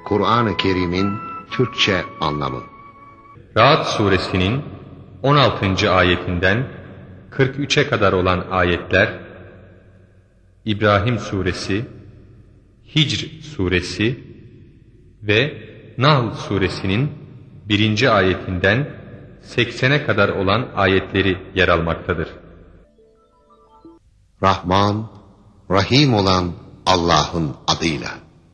Kur'an-ı Kerim'in Türkçe anlamı. Ra'd suresinin 16. ayetinden 43'e kadar olan ayetler, İbrahim suresi, Hicr suresi ve Nahl suresinin 1. ayetinden 80'e kadar olan ayetleri yer almaktadır. Rahman, Rahim olan Allah'ın adıyla.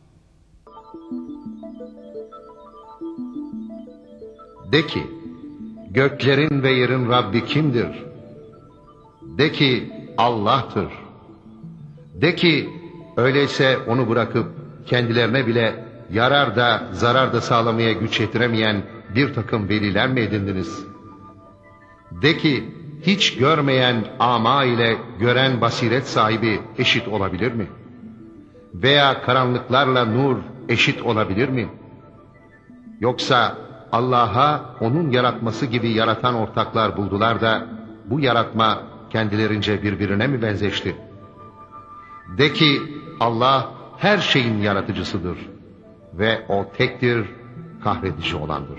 De ki, göklerin ve yerin Rabbi kimdir? De ki, Allah'tır. De ki, öyleyse onu bırakıp kendilerine bile yarar da zarar da sağlamaya güç yetiremeyen bir takım veliler mi edindiniz? De ki, hiç görmeyen ama ile gören basiret sahibi eşit olabilir mi? Veya karanlıklarla nur eşit olabilir mi? Yoksa Allah'a onun yaratması gibi yaratan ortaklar buldular da bu yaratma kendilerince birbirine mi benzeşti? De ki, Allah her şeyin yaratıcısıdır ve o tektir, kahredici olandır.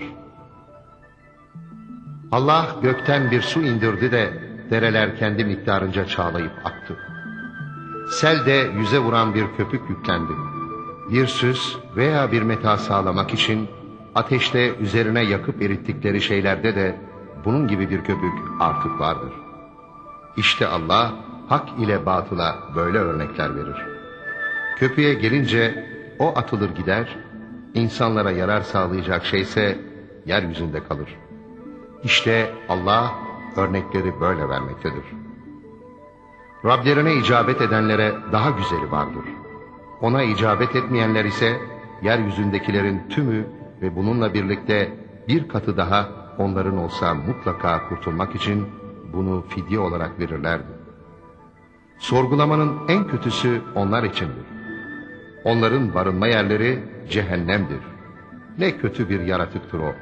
Allah gökten bir su indirdi de dereler kendi miktarınca çağlayıp aktı. Sel de yüze vuran bir köpük yüklendi. Bir süs veya bir meta sağlamak için ateşte üzerine yakıp erittikleri şeylerde de bunun gibi bir köpük artık vardır. İşte Allah hak ile batıla böyle örnekler verir. Köpüğe gelince o atılır gider, insanlara yarar sağlayacak şeyse yeryüzünde kalır. İşte Allah örnekleri böyle vermektedir. Rablerine icabet edenlere daha güzeli vardır. Ona icabet etmeyenler ise yeryüzündekilerin tümü ve bununla birlikte bir katı daha onların olsa mutlaka kurtulmak için bunu fidye olarak verirlerdi. Sorgulamanın en kötüsü onlar içindir. Onların barınma yerleri cehennemdir. Ne kötü bir yaratıktır o.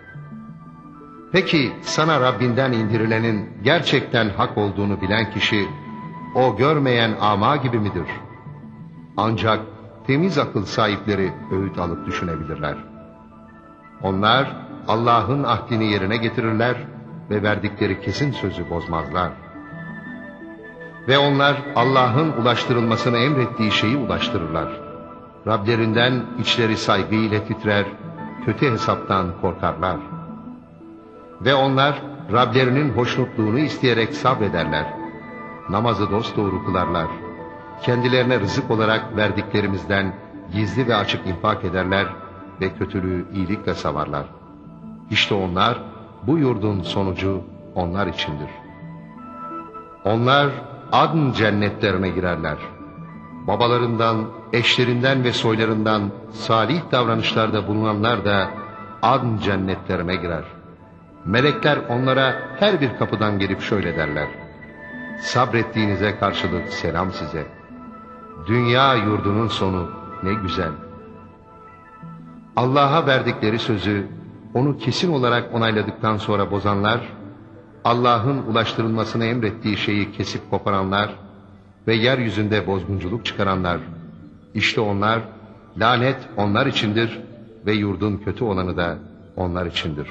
Peki sana Rabbinden indirilenin gerçekten hak olduğunu bilen kişi, o görmeyen ama gibi midir? Ancak temiz akıl sahipleri öğüt alıp düşünebilirler. Onlar Allah'ın ahdini yerine getirirler ve verdikleri kesin sözü bozmazlar. Ve onlar Allah'ın ulaştırılmasını emrettiği şeyi ulaştırırlar. Rablerinden içleri saygıyla titrer, kötü hesaptan korkarlar. Ve onlar Rablerinin hoşnutluğunu isteyerek sabrederler. Namazı dosdoğru kılarlar. Kendilerine rızık olarak verdiklerimizden gizli ve açık infak ederler ve kötülüğü iyilikle savarlar. İşte onlar, bu yurdun sonucu onlar içindir. Onlar adn cennetlerine girerler. Babalarından, eşlerinden ve soylarından salih davranışlarda bulunanlar da adn cennetlerine girer. Melekler onlara her bir kapıdan gelip şöyle derler: sabrettiğinize karşılık selam size. Dünya yurdunun sonu ne güzel. Allah'a verdikleri sözü, onu kesin olarak onayladıktan sonra bozanlar, Allah'ın ulaştırılmasını emrettiği şeyi kesip koparanlar ve yeryüzünde bozgunculuk çıkaranlar, işte onlar, lanet onlar içindir ve yurdun kötü olanı da onlar içindir.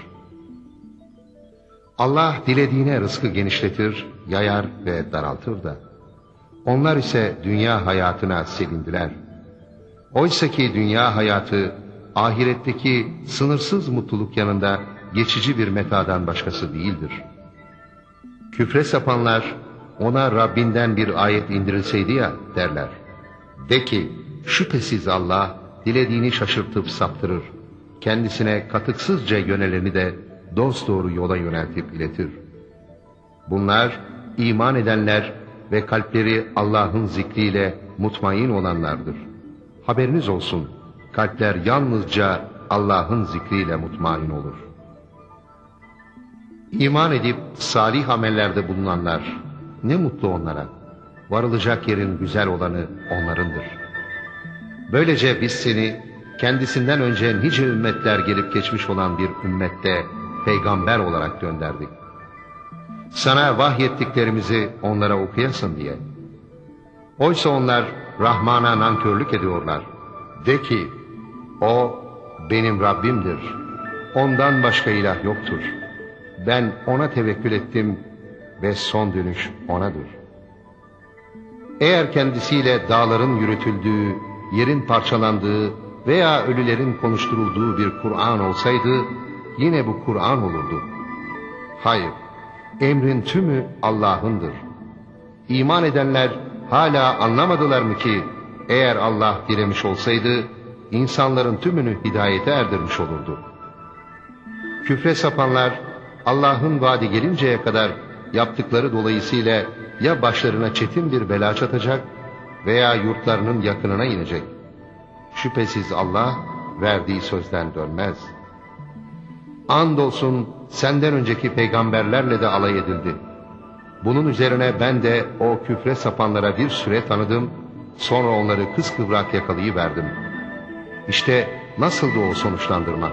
Allah dilediğine rızkı genişletir, yayar ve daraltır da. Onlar ise dünya hayatına sevindiler. Oysa ki dünya hayatı, ahiretteki sınırsız mutluluk yanında geçici bir metadan başkası değildir. Küfre sapanlar, ona Rabbinden bir ayet indirilseydi ya derler. De ki, şüphesiz Allah dilediğini şaşırtıp saptırır. Kendisine katıksızca yöneleni de dosdoğru yola yöneltip iletir. Bunlar iman edenler ve kalpleri Allah'ın zikriyle mutmain olanlardır. Haberiniz olsun, kalpler yalnızca Allah'ın zikriyle mutmain olur. İman edip salih amellerde bulunanlar, ne mutlu onlara. Varılacak yerin güzel olanı onlarındır. Böylece biz seni kendisinden önce nice ümmetler gelip geçmiş olan bir ümmette peygamber olarak gönderdik. Sana vahyettiklerimizi onlara okuyasın diye. Oysa onlar Rahman'a nankörlük ediyorlar. De ki, o benim Rabbimdir. Ondan başka ilah yoktur. Ben ona tevekkül ettim ve son dönüş onadır. Eğer kendisiyle dağların yürütüldüğü, yerin parçalandığı veya ölülerin konuşturulduğu bir Kur'an olsaydı, yine bu Kur'an olurdu. Hayır, emrin tümü Allah'ındır. İman edenler hala anlamadılar mı ki, eğer Allah dilemiş olsaydı, insanların tümünü hidayete erdirmiş olurdu. Küfre sapanlar, Allah'ın vaadi gelinceye kadar yaptıkları dolayısıyla ya başlarına çetin bir bela çatacak veya yurtlarının yakınına inecek. Şüphesiz Allah verdiği sözden dönmez. Andolsun senden önceki peygamberlerle de alay edildi. Bunun üzerine ben de o küfre sapanlara bir süre tanıdım, sonra onları kıskıvrak yakalayıverdim. İşte nasıldı o sonuçlandırma?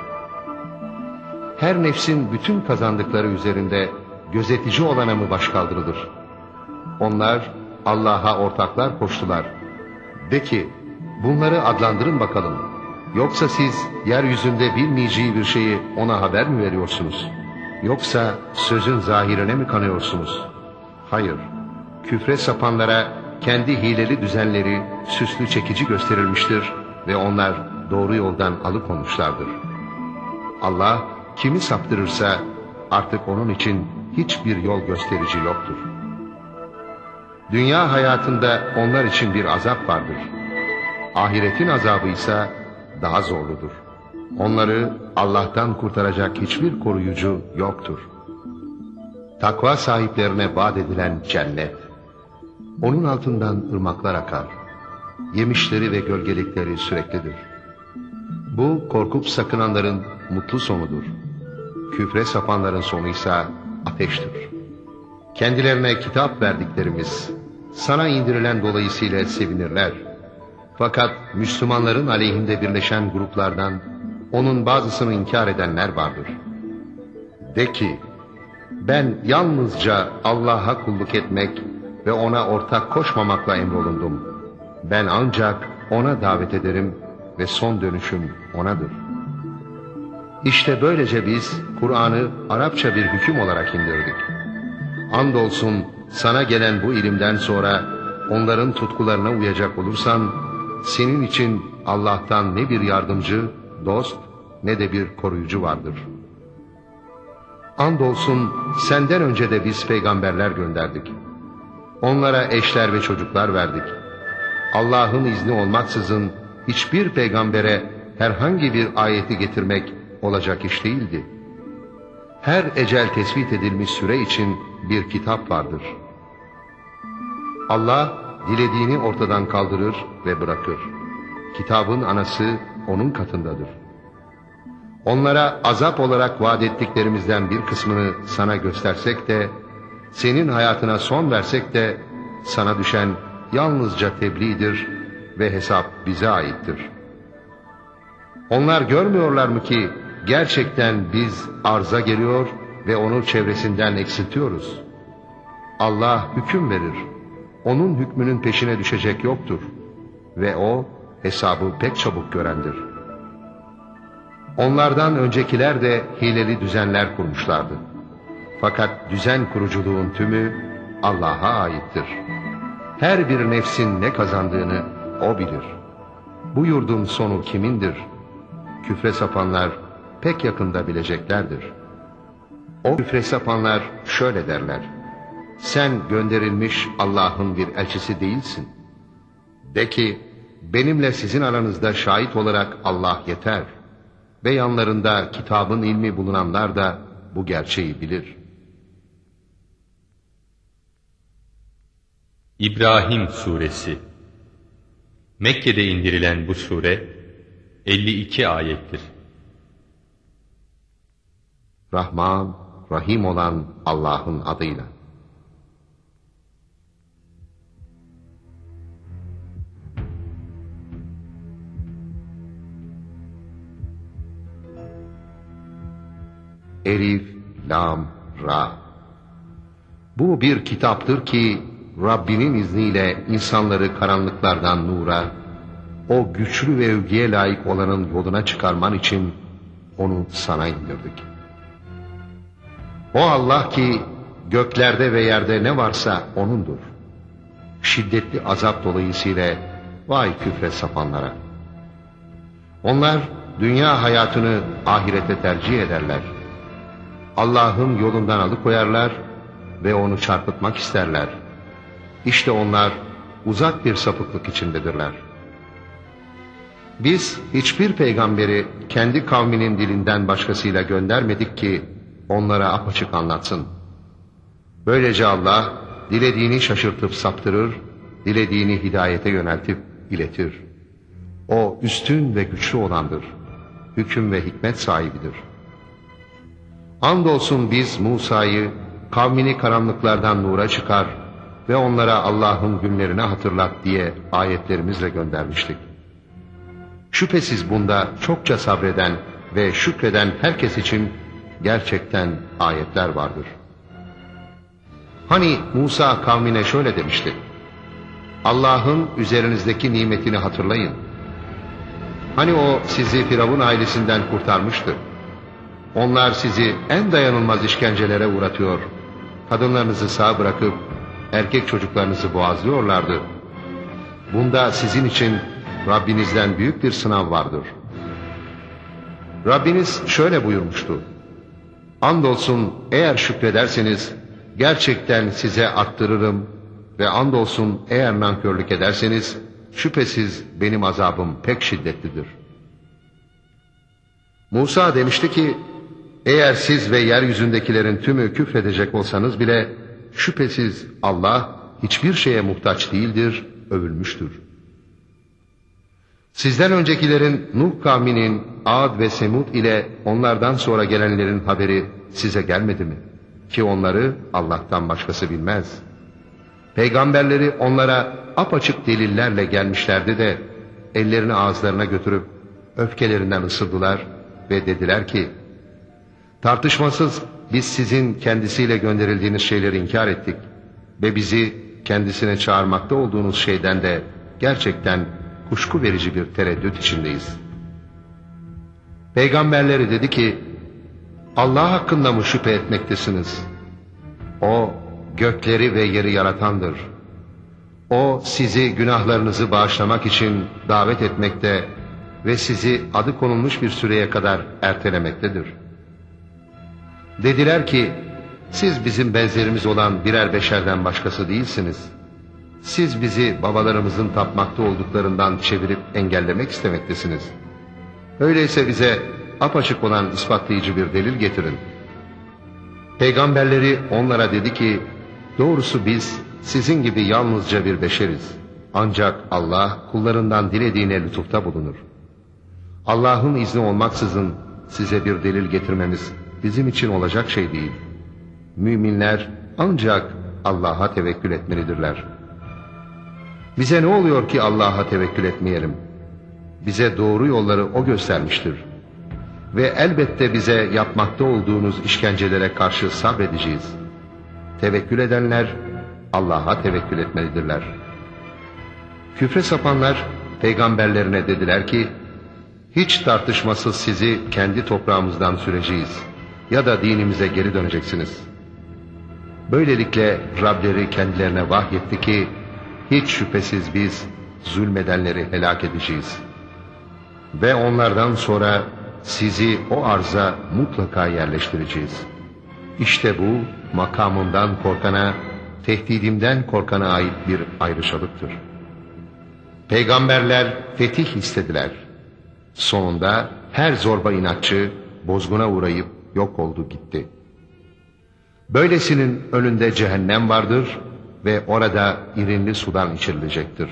Her nefsin bütün kazandıkları üzerinde gözetici olana mı başkaldırılır? Onlar Allah'a ortaklar koştular. De ki, bunları adlandırın bakalım. Yoksa siz yeryüzünde bilmeyeceği bir şeyi ona haber mi veriyorsunuz? Yoksa sözün zahirine mi kanıyorsunuz? Hayır, küfre sapanlara kendi hileli düzenleri süslü çekici gösterilmiştir ve onlar doğru yoldan alıkonmuşlardır. Allah kimi saptırırsa artık onun için hiçbir yol gösterici yoktur. Dünya hayatında onlar için bir azap vardır. Ahiretin azabı ise daha zorludur. Onları Allah'tan kurtaracak hiçbir koruyucu yoktur. Takva sahiplerine vaat edilen cennet. Onun altından ırmaklar akar. Yemişleri ve gölgelikleri süreklidir. Bu korkup sakınanların mutlu sonudur. Küfre sapanların sonu ise ateştir. Kendilerine kitap verdiklerimiz sana indirilen dolayısıyla sevinirler. Fakat Müslümanların aleyhinde birleşen gruplardan onun bazısını inkar edenler vardır. De ki, ben yalnızca Allah'a kulluk etmek ve ona ortak koşmamakla emrolundum. Ben ancak ona davet ederim ve son dönüşüm onadır. İşte böylece biz Kur'an'ı Arapça bir hüküm olarak indirdik. Andolsun sana gelen bu ilimden sonra onların tutkularına uyacak olursan, senin için Allah'tan ne bir yardımcı, dost ne de bir koruyucu vardır. Andolsun senden önce de biz peygamberler gönderdik. Onlara eşler ve çocuklar verdik. Allah'ın izni olmaksızın hiçbir peygambere herhangi bir ayeti getirmek olacak iş değildi. Her ecel tespit edilmiş süre için bir kitap vardır. Allah dilediğini ortadan kaldırır ve bırakır. Kitabın anası onun katındadır. Onlara azap olarak vaat ettiklerimizden bir kısmını sana göstersek de, senin hayatına son versek de, sana düşen yalnızca tebliğdir ve hesap bize aittir. Onlar görmüyorlar mı ki gerçekten biz arza geliyor ve onu çevresinden eksiltiyoruz. Allah hüküm verir. Onun hükmünün peşine düşecek yoktur. Ve o hesabı pek çabuk görendir. Onlardan öncekiler de hileli düzenler kurmuşlardı. Fakat düzen kuruculuğun tümü Allah'a aittir. Her bir nefsin ne kazandığını O bilir. Bu yurdun sonu kimindir? Küfre sapanlar pek yakında bileceklerdir. O küfre sapanlar şöyle derler: sen gönderilmiş Allah'ın bir elçisi değilsin. De ki, benimle sizin aranızda şahit olarak Allah yeter. Ve yanlarında kitabın ilmi bulunanlar da bu gerçeği bilir. İbrahim Suresi. Mekke'de indirilen bu sure 52 ayettir. Rahman, Rahim olan Allah'ın adıyla. Elif, Lam, Ra. Bu bir kitaptır ki Rabbinin izniyle insanları karanlıklardan nura, o güçlü ve övgüye layık olanın yoluna çıkarman için onu sana indirdik. O Allah ki göklerde ve yerde ne varsa O'nundur. Şiddetli azap dolayısıyla vay küfre sapanlara. Onlar dünya hayatını ahirete tercih ederler. Allah'ın yolundan alıkoyarlar ve onu çarpıtmak isterler. İşte onlar uzak bir sapıklık içindedirler. Biz hiçbir peygamberi kendi kavminin dilinden başkasıyla göndermedik ki onlara apaçık anlatsın. Böylece Allah dilediğini şaşırtıp saptırır, dilediğini hidayete yöneltip iletir. O üstün ve güçlü olandır. Hüküm ve hikmet sahibidir. Andolsun biz Musa'yı kavmini karanlıklardan nura çıkar ve onlara Allah'ın günlerini hatırlat diye ayetlerimizle göndermiştik. Şüphesiz bunda çokça sabreden ve şükreden herkes için gerçekten ayetler vardır. Hani Musa kavmine şöyle demişti: Allah'ın üzerinizdeki nimetini hatırlayın. Hani o sizi Firavun ailesinden kurtarmıştı. Onlar sizi en dayanılmaz işkencelere uğratıyor, kadınlarınızı sağ bırakıp erkek çocuklarınızı boğazlıyorlardı. Bunda sizin için Rabbinizden büyük bir sınav vardır. Rabbiniz şöyle buyurmuştu: Andolsun eğer şükrederseniz gerçekten size arttırırım ve andolsun eğer nankörlük ederseniz şüphesiz benim azabım pek şiddetlidir. Musa demişti ki, eğer siz ve yeryüzündekilerin tümü küfredecek olsanız bile şüphesiz Allah hiçbir şeye muhtaç değildir, övülmüştür. Sizden öncekilerin Nuh kavminin Ad ve Semud ile onlardan sonra gelenlerin haberi size gelmedi mi? Ki onları Allah'tan başkası bilmez. Peygamberleri onlara apaçık delillerle gelmişlerdi de ellerini ağızlarına götürüp öfkelerinden ısırdılar ve dediler ki, tartışmasız biz sizin kendisiyle gönderildiğiniz şeyleri inkar ettik ve bizi kendisine çağırmakta olduğunuz şeyden de gerçekten kuşku verici bir tereddüt içindeyiz. Peygamberleri dedi ki, Allah hakkında mı şüphe etmektesiniz? O gökleri ve yeri yaratandır. O sizi günahlarınızı bağışlamak için davet etmekte ve sizi adı konulmuş bir süreye kadar ertelemektedir. Dediler ki, siz bizim benzerimiz olan birer beşerden başkası değilsiniz. Siz bizi babalarımızın tapmakta olduklarından çevirip engellemek istemektesiniz. Öyleyse bize apaçık olan ispatlayıcı bir delil getirin. Peygamberleri onlara dedi ki, doğrusu biz sizin gibi yalnızca bir beşeriz. Ancak Allah kullarından dilediğine lütufta bulunur. Allah'ın izni olmaksızın size bir delil getirmemiz bizim için olacak şey değil. Müminler ancak Allah'a tevekkül etmelidirler. Bize ne oluyor ki Allah'a tevekkül etmeyelim? Bize doğru yolları O göstermiştir. Ve elbette bize yapmakta olduğunuz işkencelere karşı sabredeceğiz. Tevekkül edenler Allah'a tevekkül etmelidirler. Küfre sapanlar peygamberlerine dediler ki, hiç tartışmasız sizi kendi toprağımızdan süreceğiz ya da dinimize geri döneceksiniz. Böylelikle Rableri kendilerine vahyetti ki, hiç şüphesiz biz zulmedenleri helak edeceğiz. Ve onlardan sonra sizi o arza mutlaka yerleştireceğiz. İşte bu makamımdan korkana, tehdidimden korkana ait bir ayrışalıktır. Peygamberler fetih istediler. Sonunda her zorba inatçı bozguna uğrayıp yok oldu gitti. Böylesinin önünde cehennem vardır ve orada irinli sudan içirilecektir.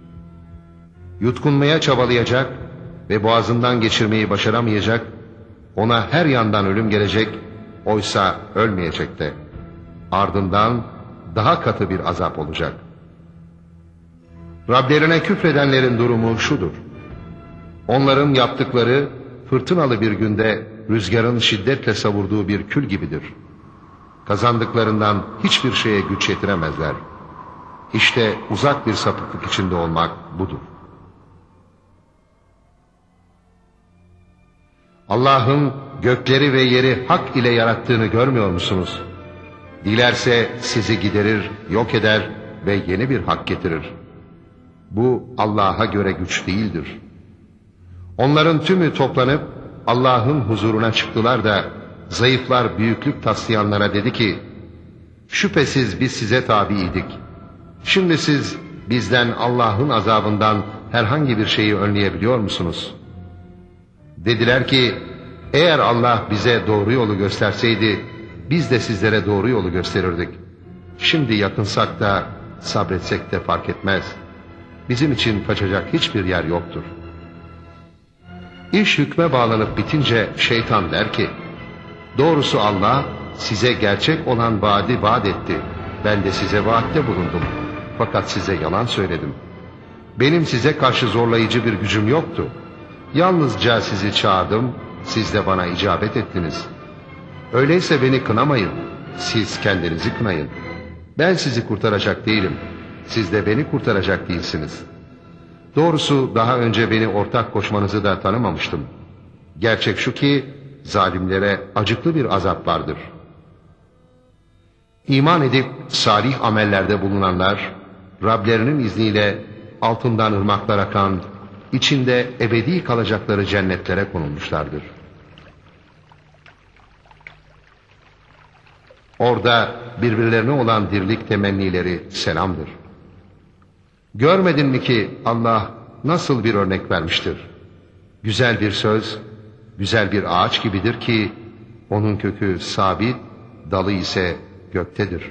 Yutkunmaya çabalayacak ve boğazından geçirmeyi başaramayacak, ona her yandan ölüm gelecek, oysa ölmeyecek de. Ardından daha katı bir azap olacak. Rablerine küfredenlerin durumu şudur: onların yaptıkları fırtınalı bir günde rüzgarın şiddetle savurduğu bir kül gibidir. Kazandıklarından hiçbir şeye güç yetiremezler. İşte uzak bir sapıklık içinde olmak budur. Allah'ın gökleri ve yeri hak ile yarattığını görmüyor musunuz? Dilerse sizi giderir, yok eder ve yeni bir hak getirir. Bu Allah'a göre güç değildir. Onların tümü toplanıp Allah'ın huzuruna çıktılar da zayıflar büyüklük taslayanlara dedi ki, şüphesiz biz size tabiydik. Şimdi siz bizden Allah'ın azabından herhangi bir şeyi önleyebiliyor musunuz? Dediler ki, eğer Allah bize doğru yolu gösterseydi, biz de sizlere doğru yolu gösterirdik. Şimdi yakınsak da sabretsek de fark etmez. Bizim için kaçacak hiçbir yer yoktur. İş hükme bağlanıp bitince şeytan der ki, doğrusu Allah size gerçek olan vaadi vaat etti. Ben de size vaatte bulundum. Fakat size yalan söyledim. Benim size karşı zorlayıcı bir gücüm yoktu. Yalnızca sizi çağırdım, siz de bana icabet ettiniz. Öyleyse beni kınamayın, siz kendinizi kınayın. Ben sizi kurtaracak değilim, siz de beni kurtaracak değilsiniz. Doğrusu daha önce beni ortak koşmanızı da tanımamıştım. Gerçek şu ki zalimlere acıklı bir azap vardır. İman edip salih amellerde bulunanlar, Rablerinin izniyle altından ırmaklar akan, içinde ebedi kalacakları cennetlere konulmuşlardır. Orada birbirlerine olan dirlik temennileri selamdır. Görmedin mi ki Allah nasıl bir örnek vermiştir? Güzel bir söz, güzel bir ağaç gibidir ki onun kökü sabit, dalı ise göktedir.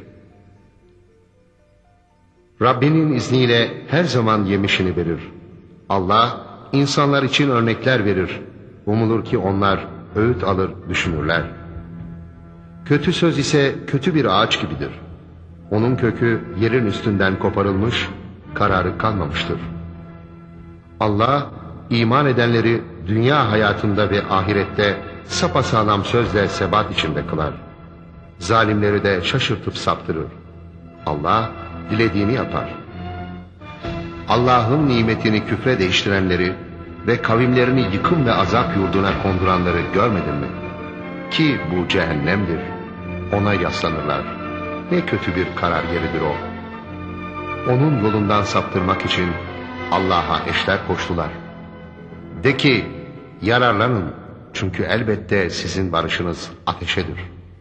Rabbinin izniyle her zaman yemişini verir. Allah insanlar için örnekler verir. Umulur ki onlar öğüt alır, düşünürler. Kötü söz ise kötü bir ağaç gibidir. Onun kökü yerin üstünden koparılmış, kararı kalmamıştır. Allah iman edenleri dünya hayatında ve ahirette sapasağlam sözle sebat içinde kılar. Zalimleri de şaşırtıp saptırır. Allah dilediğini yapar. Allah'ın nimetini küfre değiştirenleri ve kavimlerini yıkım ve azap yurduna konduranları görmedin mi? Ki bu cehennemdir. Ona yaslanırlar. Ne kötü bir karar yeridir o. Onun yolundan saptırmak için Allah'a eşler koştular. De ki, yararlanın çünkü elbette sizin barışınız ateşedir.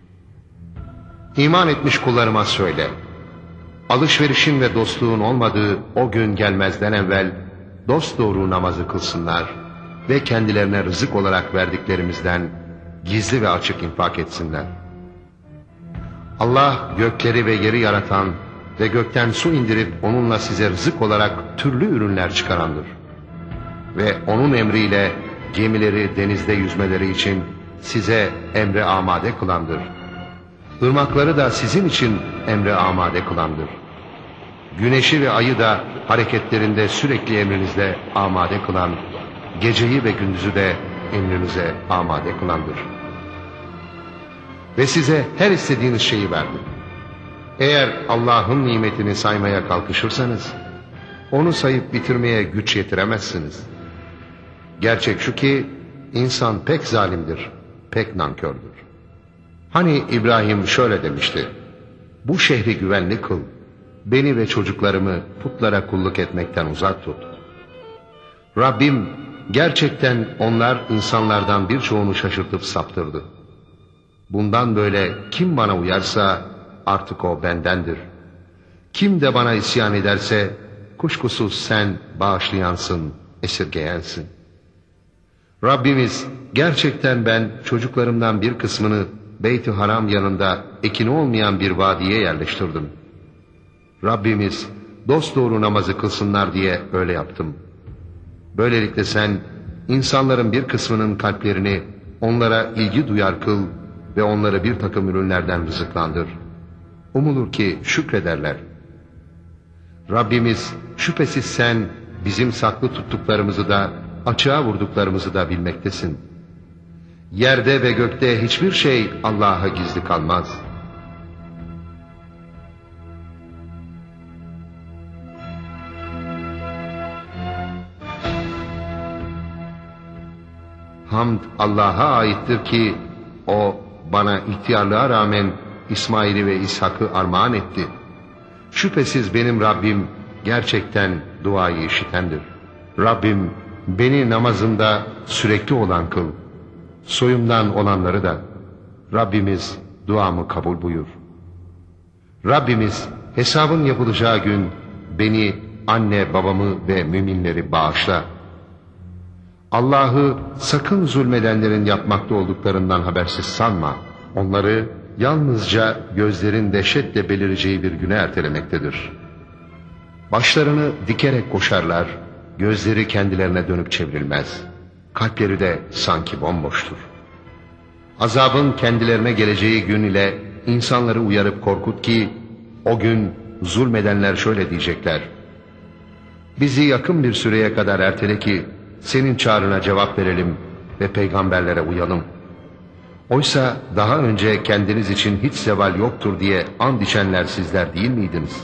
İman etmiş kullarıma söyle, alışverişin ve dostluğun olmadığı o gün gelmezden evvel dosdoğru namazı kılsınlar ve kendilerine rızık olarak verdiklerimizden gizli ve açık infak etsinler. Allah gökleri ve yeri yaratan ve gökten su indirip onunla size rızık olarak türlü ürünler çıkarandır. Ve onun emriyle gemileri denizde yüzmeleri için size emre amade kılandır. Irmakları da sizin için emre amade kılandır. Güneşi ve ayı da hareketlerinde sürekli emrinizde amade kılan, geceyi ve gündüzü de emrinize amade kılandır. Ve size her istediğiniz şeyi verdi. Eğer Allah'ın nimetini saymaya kalkışırsanız, onu sayıp bitirmeye güç yetiremezsiniz. Gerçek şu ki, insan pek zalimdir, pek nankördür. Hani İbrahim şöyle demişti, bu şehri güvenli kıl, beni ve çocuklarımı putlara kulluk etmekten uzak tut. Rabbim gerçekten onlar insanlardan birçoğunu şaşırtıp saptırdı. Bundan böyle kim bana uyarsa artık o bendendir. Kim de bana isyan ederse kuşkusuz sen bağışlayansın, esirgeyensin. Rabbimiz gerçekten ben çocuklarımdan bir kısmını Beyt-i Haram yanında ekini olmayan bir vadiye yerleştirdim. Rabbimiz dosdoğru namazı kılsınlar diye öyle yaptım. Böylelikle sen insanların bir kısmının kalplerini onlara ilgi duyar kıl ve onları bir takım ürünlerden rızıklandır. Umulur ki şükrederler. Rabbimiz şüphesiz sen bizim saklı tuttuklarımızı da açığa vurduklarımızı da bilmektesin. Yerde ve gökte hiçbir şey Allah'a gizli kalmaz. Hamd Allah'a aittir ki o bana ihtiyarlığa rağmen İsmail'i ve İshak'ı armağan etti. Şüphesiz benim Rabbim gerçekten duayı işitendir. Rabbim beni namazımda sürekli olan kıl. Soyumdan olanları da Rabbimiz duamı kabul buyur. Rabbimiz hesabın yapılacağı gün beni, anne babamı ve müminleri bağışla. Allah'ı sakın zulmedenlerin yapmakta olduklarından habersiz sanma. Onları yalnızca gözlerin dehşetle belireceği bir güne ertelemektedir. Başlarını dikerek koşarlar, gözleri kendilerine dönüp çevrilmez. Kalpleri de sanki bomboştur. Azabın kendilerine geleceği gün ile insanları uyarıp korkut ki, o gün zulmedenler şöyle diyecekler: bizi yakın bir süreye kadar ertele ki, senin çağrına cevap verelim ve peygamberlere uyalım. Oysa daha önce kendiniz için hiç zeval yoktur diye and içenler sizler değil miydiniz?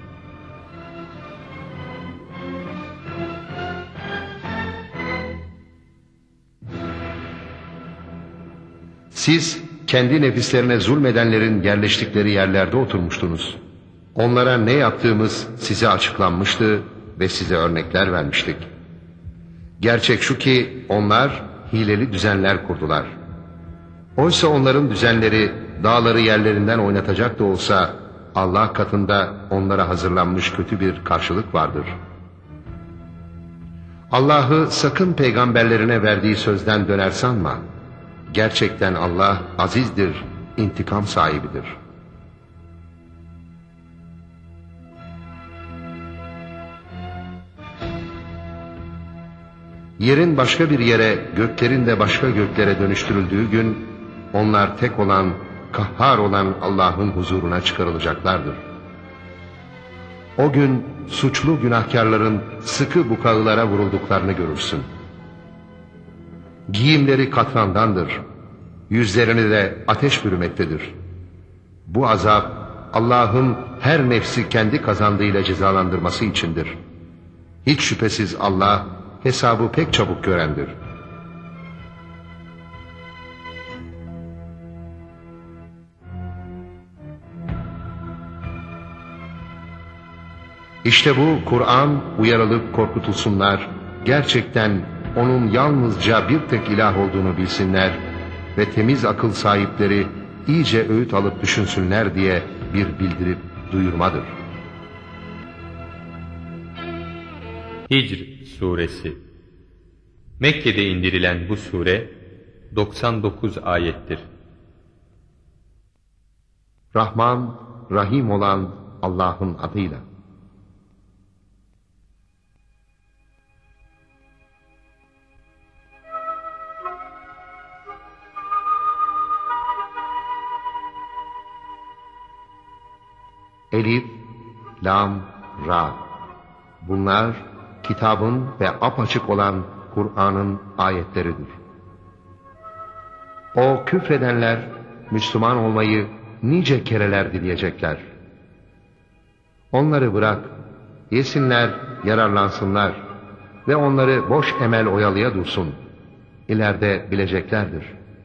Siz kendi nefislerine zulmedenlerin yerleştikleri yerlerde oturmuştunuz. Onlara ne yaptığımız size açıklanmıştı ve size örnekler vermiştik. Gerçek şu ki onlar hileli düzenler kurdular. Oysa onların düzenleri dağları yerlerinden oynatacak da olsa Allah katında onlara hazırlanmış kötü bir karşılık vardır. Allah'ı sakın peygamberlerine verdiği sözden döner sanma. Gerçekten Allah azizdir, intikam sahibidir. Yerin başka bir yere, göklerin de başka göklere dönüştürüldüğü gün, onlar tek olan, kahhar olan Allah'ın huzuruna çıkarılacaklardır. O gün suçlu günahkarların sıkı bukağılara vurulduklarını görürsün. Giyimleri katrandandır, yüzlerini de ateş bürümektedir. Bu azap Allah'ın her nefsi kendi kazandığıyla cezalandırması içindir. Hiç şüphesiz Allah hesabı pek çabuk görendir. İşte bu Kur'an uyarılıp korkutulsunlar, gerçekten onun yalnızca bir tek ilah olduğunu bilsinler ve temiz akıl sahipleri iyice öğüt alıp düşünsünler diye bir bildirip duyurmadır. Hicr Suresi. Mekke'de indirilen bu sure 99 ayettir. Rahman, Rahim olan Allah'ın adıyla. Elif, Lam, Ra. Bunlar kitabın ve apaçık olan Kur'an'ın ayetleridir. O küfredenler Müslüman olmayı nice kereler dileyecekler. Onları bırak, yesinler, yararlansınlar ve onları boş emel oyalaya dursun. İleride bileceklerdir.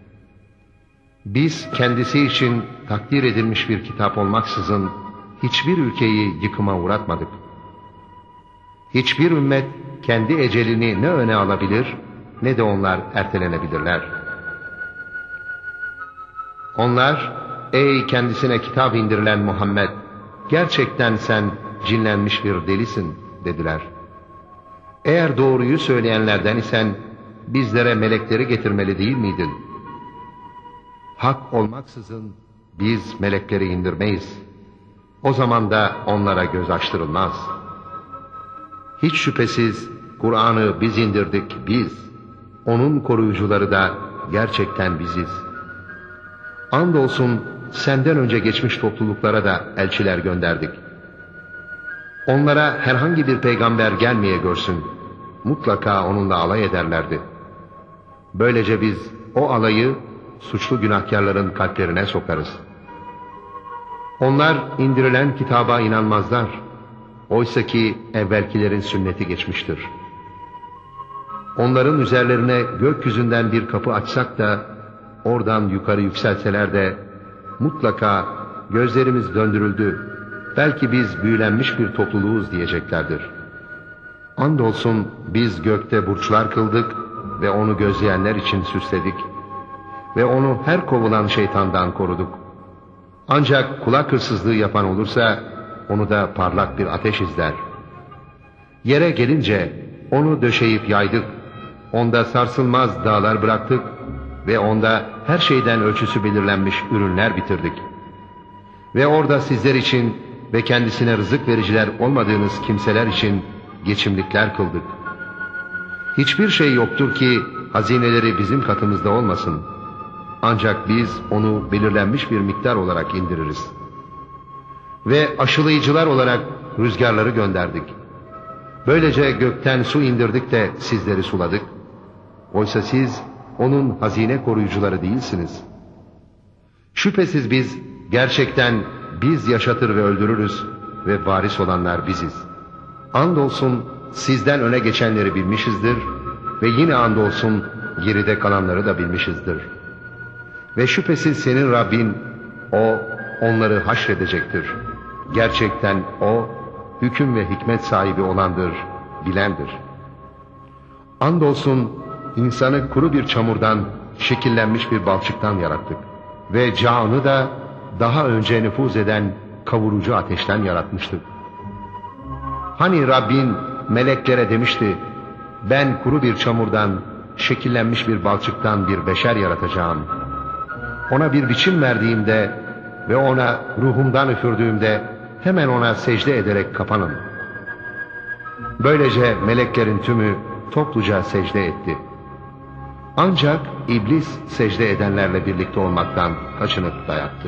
Biz kendisi için takdir edilmiş bir kitap olmaksızın hiçbir ülkeyi yıkıma uğratmadık. Hiçbir ümmet kendi ecelini ne öne alabilir ne de onlar ertelenebilirler. Onlar, ey kendisine kitap indirilen Muhammed, gerçekten sen cinlenmiş bir delisin dediler. Eğer doğruyu söyleyenlerden isen bizlere melekleri getirmeli değil miydin? Hak olmaksızın biz melekleri indirmeyiz. O zaman da onlara göz açtırılmaz. Hiç şüphesiz Kur'an'ı biz indirdik biz. Onun koruyucuları da gerçekten biziz. Andolsun senden önce geçmiş topluluklara da elçiler gönderdik. Onlara herhangi bir peygamber gelmeye görsün, mutlaka onunla alay ederlerdi. Böylece biz o alayı suçlu günahkarların kalplerine sokarız. Onlar indirilen kitaba inanmazlar. Oysa ki evvelkilerin sünneti geçmiştir. onların üzerlerine gökyüzünden bir kapı açsak da, oradan yukarı yükselseler de, mutlaka gözlerimiz döndürüldü, belki biz büyülenmiş bir topluluğuz diyeceklerdir. Andolsun biz gökte burçlar kıldık ve onu gözleyenler için süsledik ve onu her kovulan şeytandan koruduk. Ancak kulak hırsızlığı yapan olursa onu da parlak bir ateş izler. Yere gelince onu döşeyip yaydık, onda sarsılmaz dağlar bıraktık ve onda her şeyden ölçüsü belirlenmiş ürünler bitirdik. Ve orada sizler için ve kendisine rızık vericiler olmadığınız kimseler için geçimlikler kıldık. Hiçbir şey yoktur ki hazineleri bizim katımızda olmasın. Ancak biz onu belirlenmiş bir miktar olarak indiririz. Ve aşılayıcılar olarak rüzgarları gönderdik. Böylece gökten su indirdik de sizleri suladık. Oysa siz onun hazine koruyucuları değilsiniz. Şüphesiz biz gerçekten biz yaşatır ve öldürürüz ve varis olanlar biziz. Andolsun sizden öne geçenleri bilmişizdir ve yine andolsun geride kalanları da bilmişizdir. Ve şüphesiz senin Rabbin, o onları haşredecektir. Gerçekten o hüküm ve hikmet sahibi olandır, bilendir. Andolsun insanı kuru bir çamurdan, şekillenmiş bir balçıktan yarattık. Ve canı da daha önce nüfuz eden kavurucu ateşten yaratmıştık. Hani Rabbin meleklere demişti, ben kuru bir çamurdan, şekillenmiş bir balçıktan bir beşer yaratacağım. Ona bir biçim verdiğimde ve ona ruhumdan üfürdüğümde hemen ona secde ederek kapanın. Böylece meleklerin tümü topluca secde etti. Ancak iblis secde edenlerle birlikte olmaktan kaçınıp dayattı.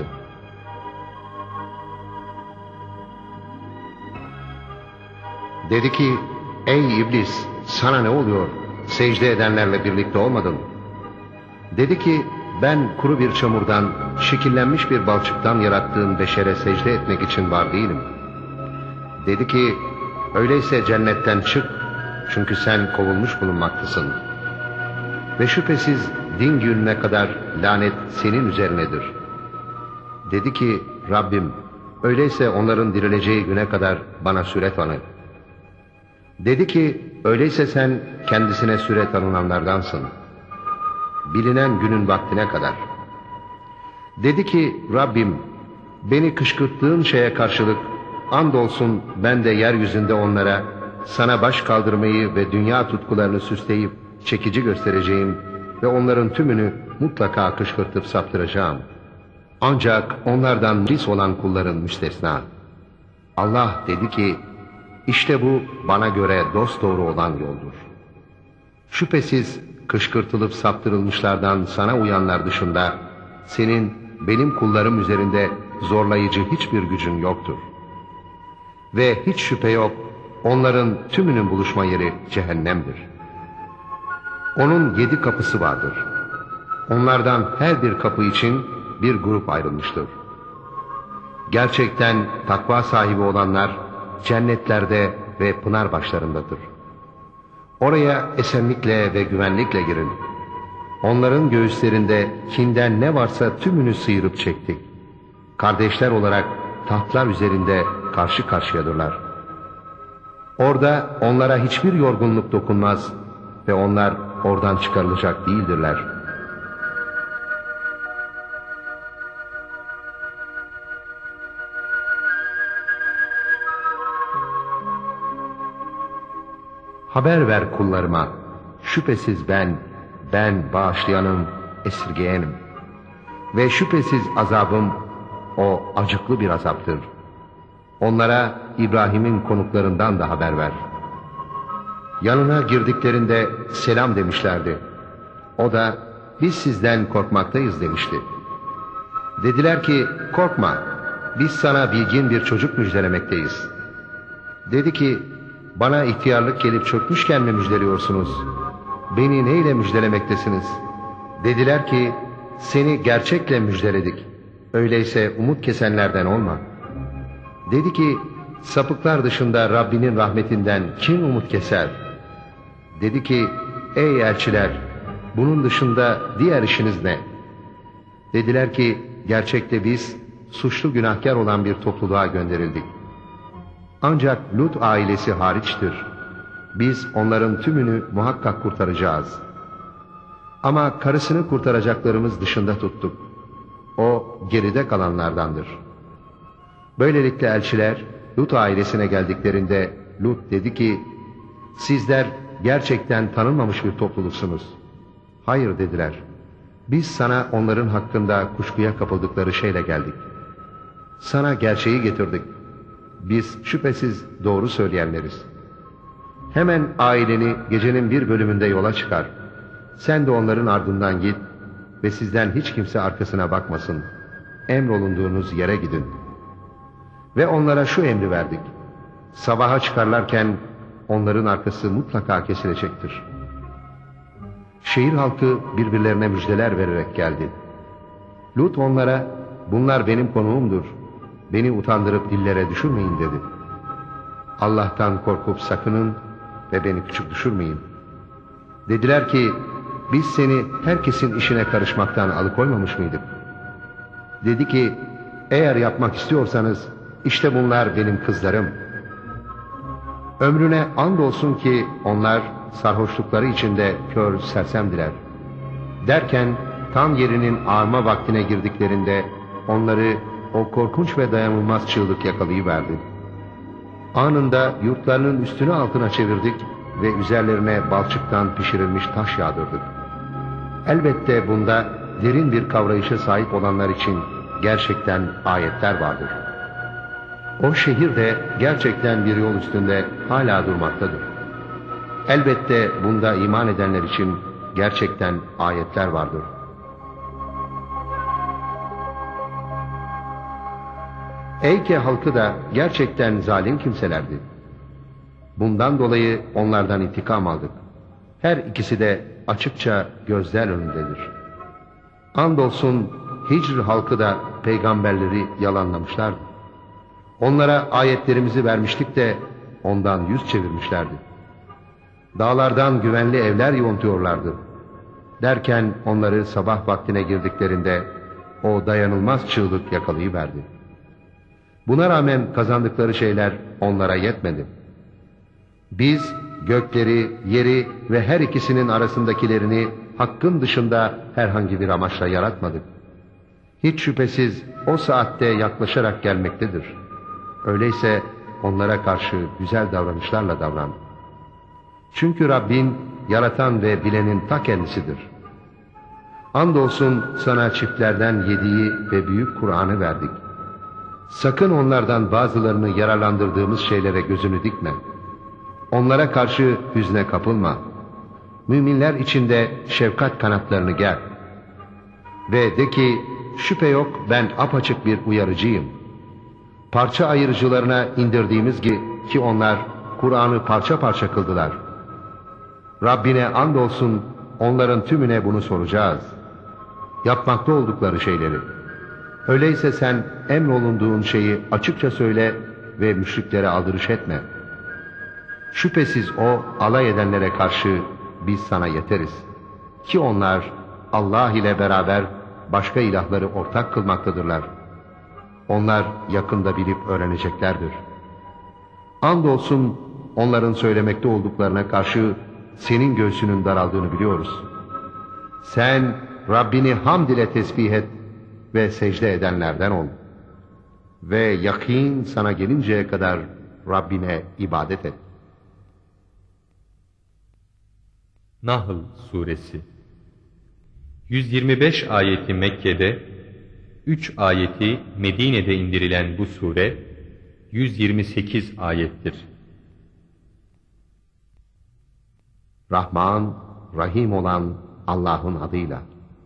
Dedi ki, ey iblis, sana ne oluyor? Secde edenlerle birlikte olmadın. Dedi ki, ben kuru bir çamurdan, şekillenmiş bir balçıktan yarattığın beşere secde etmek için var değilim. Dedi ki, öyleyse cennetten çık, çünkü sen kovulmuş bulunmaktasın. Ve şüphesiz din gününe kadar lanet senin üzerinedir. Dedi ki, Rabbim, öyleyse onların dirileceği güne kadar bana süre tanı. Dedi ki, öyleyse sen kendisine süre tanınanlardansın. Bilinen günün vaktine kadar. Dedi ki, Rabbim, beni kışkırttığın şeye karşılık andolsun ben de yeryüzünde onlara sana baş kaldırmayı ve dünya tutkularını süsleyip çekici göstereceğim ve onların tümünü mutlaka kışkırtıp saptıracağım. Ancak onlardan ris olan kulların müstesna. Allah dedi ki, işte bu bana göre dosdoğru olan yoldur. Şüphesiz kışkırtılıp saptırılmışlardan sana uyanlar dışında senin benim kullarım üzerinde zorlayıcı hiçbir gücün yoktur. Ve hiç şüphe yok, onların tümünün buluşma yeri cehennemdir. Onun 7 kapısı vardır. Onlardan her bir kapı için bir grup ayrılmıştır. Gerçekten takva sahibi olanlar cennetlerde ve pınar başlarındadır. Oraya esenlikle ve güvenlikle girin. Onların göğüslerinde kinden ne varsa tümünü sıyırıp çektik. Kardeşler olarak tahtlar üzerinde karşı karşıyadırlar. Orada onlara hiçbir yorgunluk dokunmaz ve onlar oradan çıkarılacak değildirler. Haber ver kullarıma, şüphesiz ben bağışlayanım, esirgeyenim. Ve şüphesiz azabım, o acıklı bir azaptır. Onlara İbrahim'in konuklarından da haber ver. Yanına girdiklerinde selam demişlerdi. O da biz sizden korkmaktayız demişti. Dediler ki korkma, biz sana bilgin bir çocuk müjdelemekteyiz. Dedi ki bana ihtiyarlık gelip çökmüşken mi müjdeliyorsunuz? Beni neyle müjdelemektesiniz? Dediler ki seni gerçekle müjdeledik. Öyleyse umut kesenlerden olma. Dedi ki sapıklar dışında Rabbinin rahmetinden kim umut keser? Dedi ki ey elçiler, bunun dışında diğer işiniz ne? Dediler ki, gerçekte biz suçlu günahkar olan bir topluluğa gönderildik. Ancak Lut ailesi hariçtir. Biz onların tümünü muhakkak kurtaracağız. Ama karısını kurtaracaklarımız dışında tuttuk. O geride kalanlardandır. Böylelikle elçiler Lut ailesine geldiklerinde Lut dedi ki, sizler gerçekten tanınmamış bir topluluksunuz. Hayır dediler. Biz sana onların hakkında kuşkuya kapıldıkları şeyle geldik. Sana gerçeği getirdik. Biz şüphesiz doğru söyleyenleriz. Hemen aileni gecenin bir bölümünde yola çıkar. Sen de onların ardından git ve sizden hiç kimse arkasına bakmasın. Emrolunduğunuz yere gidin. Ve onlara şu emri verdik. Sabaha çıkarlarken onların arkası mutlaka kesilecektir. Şehir halkı birbirlerine müjdeler vererek geldi. Lut onlara, bunlar benim konuğumdur. Beni utandırıp dillere düşürmeyin dedi. Allah'tan korkup sakının ve beni küçük düşürmeyin. Dediler ki, biz seni herkesin işine karışmaktan alıkoymamış mıydık? Dedi ki, eğer yapmak istiyorsanız, işte bunlar benim kızlarım. Ömrüne andolsun ki onlar sarhoşlukları içinde kör sersemdiler. Derken tam yerinin ağarma vaktine girdiklerinde onları o korkunç ve dayanılmaz çığlık yakalayıverdi. Anında yurtlarının üstünü altına çevirdik ve üzerlerine balçıktan pişirilmiş taş yağdırdık. Elbette bunda derin bir kavrayışa sahip olanlar için gerçekten ayetler vardır. O şehir de gerçekten bir yol üstünde hala durmaktadır. Elbette bunda iman edenler için gerçekten ayetler vardır. Eyke halkı da gerçekten zalim kimselerdi. Bundan dolayı onlardan intikam aldık. Her ikisi de açıkça gözler önündedir. Andolsun Hicr halkı da peygamberleri yalanlamışlardı. Onlara ayetlerimizi vermiştik de ondan yüz çevirmişlerdi. Dağlardan güvenli evler yontuyorlardı. Derken onları sabah vaktine girdiklerinde o dayanılmaz çığlık yakalayıverdi. Buna rağmen kazandıkları şeyler onlara yetmedi. Biz gökleri, yeri ve her ikisinin arasındakilerini hakkın dışında herhangi bir amaçla yaratmadık. Hiç şüphesiz o saatte yaklaşarak gelmektedir. Öyleyse onlara karşı güzel davranışlarla davran. Çünkü Rabbin yaratan ve bilenin ta kendisidir. Andolsun sana çiftlerden yediği ve büyük Kur'an'ı verdik. Sakın onlardan bazılarını yararlandırdığımız şeylere gözünü dikme. Onlara karşı hüzne kapılma. Müminler içinde şefkat kanatlarını ger. Ve de ki, şüphe yok ben apaçık bir uyarıcıyım. Parça ayırıcılarına indirdiğimiz ki onlar Kur'an'ı parça parça kıldılar. Rabbine andolsun onların tümüne bunu soracağız. Yapmakta oldukları şeyleri. Öyleyse sen emrolunduğun şeyi açıkça söyle ve müşriklere aldırış etme. Şüphesiz o alay edenlere karşı biz sana yeteriz. Ki onlar Allah ile beraber başka ilahları ortak kılmaktadırlar. Onlar yakında bilip öğreneceklerdir. Andolsun onların söylemekte olduklarına karşı senin göğsünün daraldığını biliyoruz. Sen Rabbini hamd ile tesbih et ve secde edenlerden ol. Ve yakin sana gelinceye kadar Rabbine ibadet et. Nahl Suresi 125 ayeti Mekke'de, 3 ayeti Medine'de indirilen bu sure 128 ayettir. Rahman, Rahim olan Allah'ın adıyla.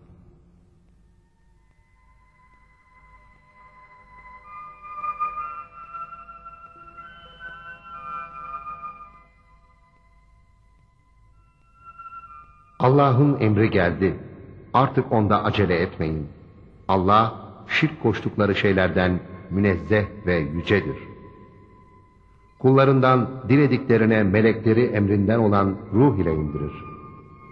Allah'ın emri geldi. Artık onda acele etmeyin. Allah, şirk koştukları şeylerden münezzeh ve yücedir. Kullarından dilediklerine melekleri emrinden olan ruh ile indirir.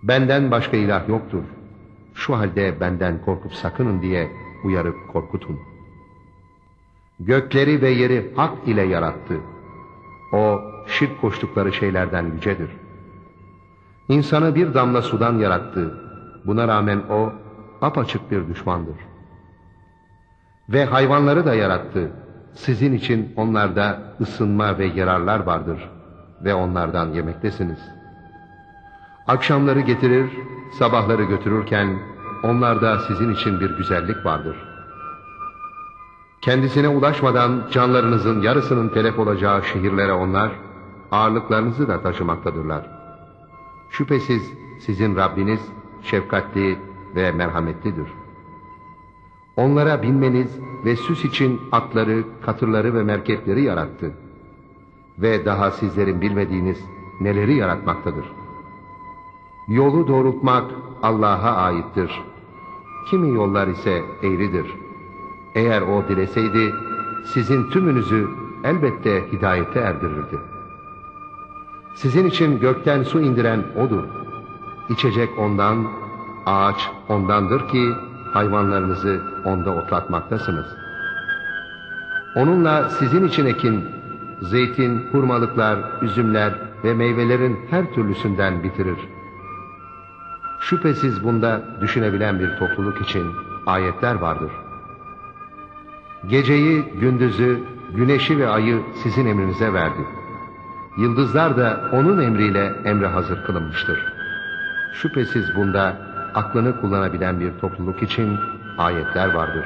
Benden başka ilah yoktur. Şu halde benden korkup sakının diye uyarıp korkutun. Gökleri ve yeri hak ile yarattı. O şirk koştukları şeylerden yücedir. İnsanı bir damla sudan yarattı. Buna rağmen o apaçık bir düşmandır. Ve hayvanları da yarattı. Sizin için onlarda ısınma ve yararlar vardır ve onlardan yemektesiniz. Akşamları getirir, sabahları götürürken onlarda sizin için bir güzellik vardır. Kendisine ulaşmadan canlarınızın yarısının telef olacağı şehirlere onlar ağırlıklarınızı da taşımaktadırlar. Şüphesiz sizin Rabbiniz şefkatli ve merhametlidir. Onlara binmeniz ve süs için atları, katırları ve merkepleri yarattı. Ve daha sizlerin bilmediğiniz neleri yaratmaktadır. Yolu doğrultmak Allah'a aittir. Kimi yollar ise eğridir. Eğer o dileseydi, sizin tümünüzü elbette hidayete erdirirdi. Sizin için gökten su indiren O'dur. İçecek ondan, ağaç ondandır ki hayvanlarınızı onda otlatmaktasınız. Onunla sizin için ekin, zeytin, hurmalıklar, üzümler ve meyvelerin her türlüsünden bitirir. Şüphesiz bunda düşünebilen bir topluluk için ayetler vardır. Geceyi, gündüzü, güneşi ve ayı sizin emrinize verdi. Yıldızlar da onun emriyle emre hazır kılınmıştır. Şüphesiz bunda aklını kullanabilen bir topluluk için ayetler vardır.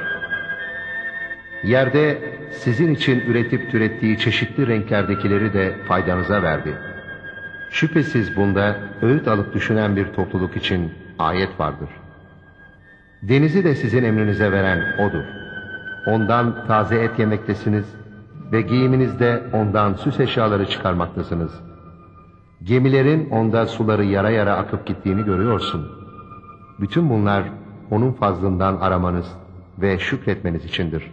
Yerde sizin için üretip türettiği çeşitli renklerdekileri de faydanıza verdi. Şüphesiz bunda öğüt alıp düşünen bir topluluk için ayet vardır. Denizi de sizin emrinize veren O'dur. Ondan taze et yemektesiniz ve giyiminizde ondan süs eşyaları çıkarmaktasınız. Gemilerin onda suları yara yara akıp gittiğini görüyorsun. Bütün bunlar onun fazlından aramanız ve şükretmeniz içindir.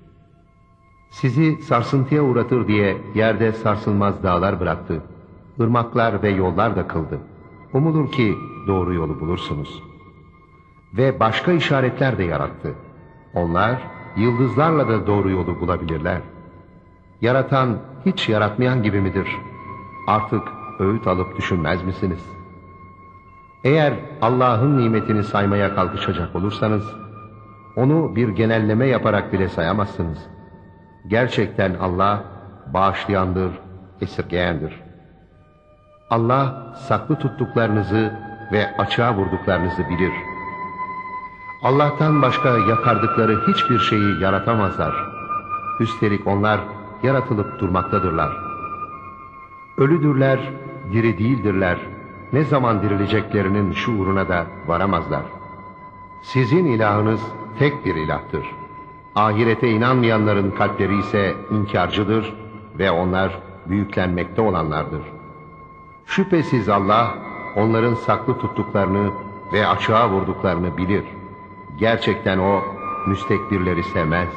Sizi sarsıntıya uğratır diye yerde sarsılmaz dağlar bıraktı. Irmaklar ve yollar da kıldı. Umulur ki doğru yolu bulursunuz. Ve başka işaretler de yarattı. Onlar yıldızlarla da doğru yolu bulabilirler. Yaratan hiç yaratmayan gibi midir? Artık öğüt alıp düşünmez misiniz? Eğer Allah'ın nimetini saymaya kalkışacak olursanız, onu bir genelleme yaparak bile sayamazsınız. Gerçekten Allah bağışlayandır, esirgeyendir. Allah saklı tuttuklarınızı ve açığa vurduklarınızı bilir. Allah'tan başka yakardıkları hiçbir şeyi yaratamazlar. Üstelik onlar yaratılıp durmaktadırlar. Ölüdürler, diri değildirler. Ne zaman dirileceklerinin şuuruna da varamazlar. Sizin ilahınız tek bir ilahtır. Ahirete inanmayanların kalpleri ise inkarcıdır ve onlar büyüklenmekte olanlardır. Şüphesiz Allah onların saklı tuttuklarını ve açığa vurduklarını bilir. Gerçekten O müstekbirleri sevmez.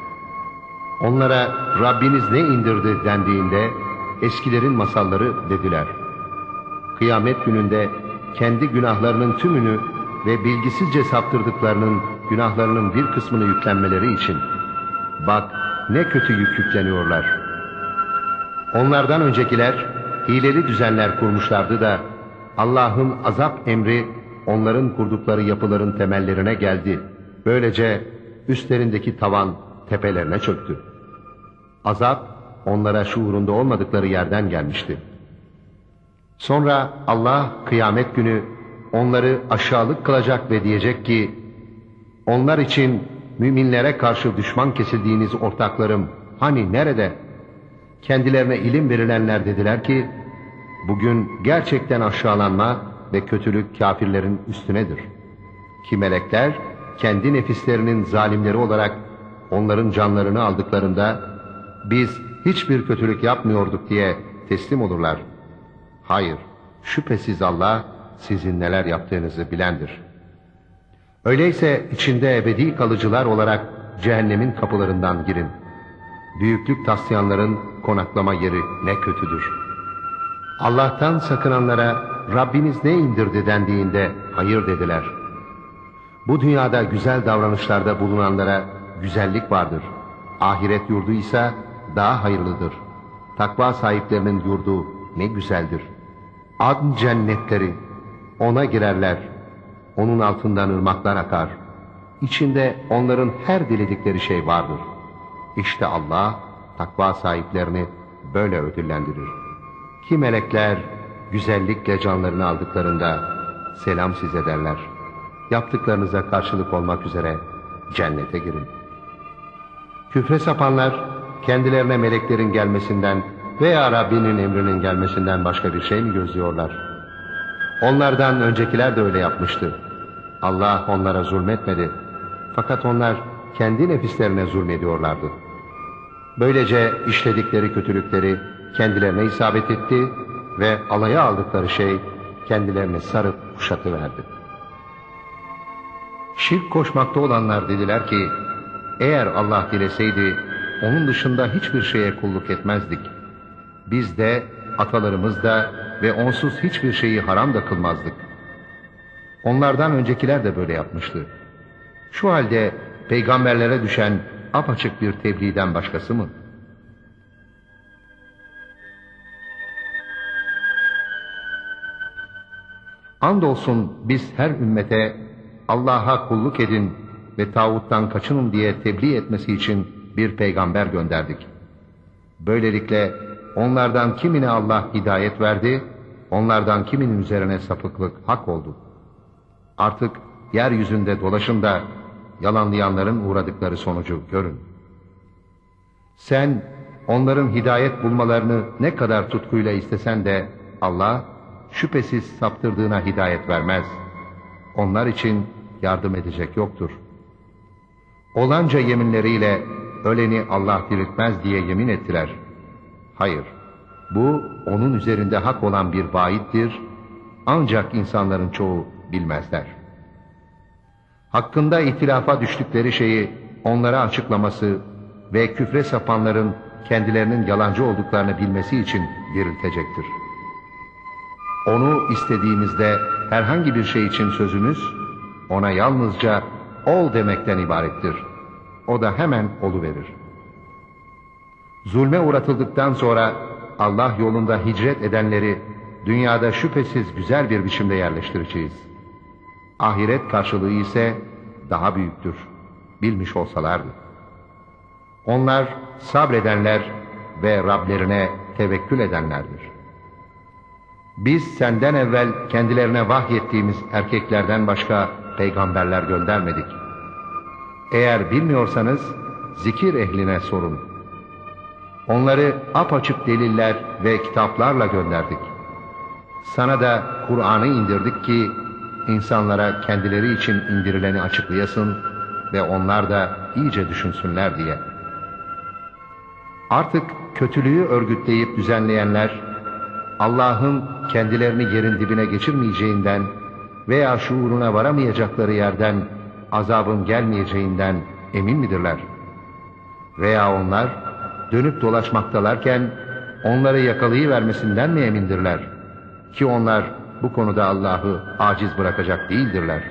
Onlara Rabbiniz ne indirdi dendiğinde eskilerin masalları dediler. Kıyamet gününde kendi günahlarının tümünü ve bilgisizce saptırdıklarının günahlarının bir kısmını yüklenmeleri için bak ne kötü yük yükleniyorlar. Onlardan öncekiler hileli düzenler kurmuşlardı da Allah'ın azap emri onların kurdukları yapıların temellerine geldi. Böylece üstlerindeki tavan tepelerine çöktü. Azap onlara şuurunda olmadıkları yerden gelmişti. Sonra Allah kıyamet günü onları aşağılık kılacak ve diyecek ki, onlar için müminlere karşı düşman kesildiğiniz ortaklarım hani nerede? Kendilerine ilim verilenler dediler ki, bugün gerçekten aşağılanma ve kötülük kafirlerin üstünedir. Ki melekler kendi nefislerinin zalimleri olarak onların canlarını aldıklarında biz hiçbir kötülük yapmıyorduk diye teslim olurlar. Hayır, şüphesiz Allah sizin neler yaptığınızı bilendir. Öyleyse içinde ebedi kalıcılar olarak cehennemin kapılarından girin. Büyüklük taslayanların konaklama yeri ne kötüdür. Allah'tan sakınanlara Rabbiniz ne indirdi dendiğinde hayır dediler. Bu dünyada güzel davranışlarda bulunanlara güzellik vardır. Ahiret yurdu ise daha hayırlıdır. Takva sahiplerinin yurdu ne güzeldir. Adn cennetleri, ona girerler. Onun altından ırmaklar akar. İçinde onların her diledikleri şey vardır. İşte Allah takva sahiplerini böyle ödüllendirir. Ki melekler güzellikle canlarını aldıklarında selam size derler. Yaptıklarınıza karşılık olmak üzere cennete girin. Küfre sapanlar kendilerine meleklerin gelmesinden veya Rabbinin emrinin gelmesinden başka bir şey mi gözlüyorlar? Onlardan öncekiler de öyle yapmıştı. Allah onlara zulmetmedi. Fakat onlar kendi nefislerine zulmediyorlardı. Böylece işledikleri kötülükleri kendilerine isabet etti ve alaya aldıkları şey kendilerini sarıp kuşatıverdi. Şirk koşmakta olanlar dediler ki, eğer Allah dileseydi onun dışında hiçbir şeye kulluk etmezdik. Biz de, atalarımız da ve onsuz hiçbir şeyi haram da kılmazdık. Onlardan öncekiler de böyle yapmıştı. Şu halde peygamberlere düşen apaçık bir tebliğden başkası mı? Andolsun biz her ümmete Allah'a kulluk edin ve tağuttan kaçının diye tebliğ etmesi için bir peygamber gönderdik. Böylelikle onlardan kimine Allah hidayet verdi, onlardan kiminin üzerine sapıklık hak oldu. Artık yeryüzünde dolaşın da yalanlayanların uğradıkları sonucu görün. Sen onların hidayet bulmalarını ne kadar tutkuyla istesen de Allah şüphesiz saptırdığına hidayet vermez. Onlar için yardım edecek yoktur. Olanca yeminleriyle öleni Allah diriltmez diye yemin ettiler. Hayır, bu onun üzerinde hak olan bir vaittir, ancak insanların çoğu bilmezler. Hakkında ihtilafa düştükleri şeyi onlara açıklaması ve küfre sapanların kendilerinin yalancı olduklarını bilmesi için diriltecektir. Onu istediğimizde herhangi bir şey için sözümüz, ona yalnızca ol demekten ibarettir. O da hemen oluverir. Zulme uğratıldıktan sonra Allah yolunda hicret edenleri dünyada şüphesiz güzel bir biçimde yerleştireceğiz. Ahiret karşılığı ise daha büyüktür, bilmiş olsalardı. Onlar sabredenler ve Rablerine tevekkül edenlerdir. Biz senden evvel kendilerine vahyettiğimiz erkeklerden başka peygamberler göndermedik. Eğer bilmiyorsanız zikir ehline sorun. Onları apaçık deliller ve kitaplarla gönderdik. Sana da Kur'an'ı indirdik ki insanlara kendileri için indirileni açıklayasın ve onlar da iyice düşünsünler diye. Artık kötülüğü örgütleyip düzenleyenler Allah'ın kendilerini yerin dibine geçirmeyeceğinden veya şuuruna varamayacakları yerden azabın gelmeyeceğinden emin midirler? Veya onlar dönüp dolaşmaktalarken onları yakalayıvermesinden mi emindirler? Ki onlar bu konuda Allah'ı aciz bırakacak değildirler.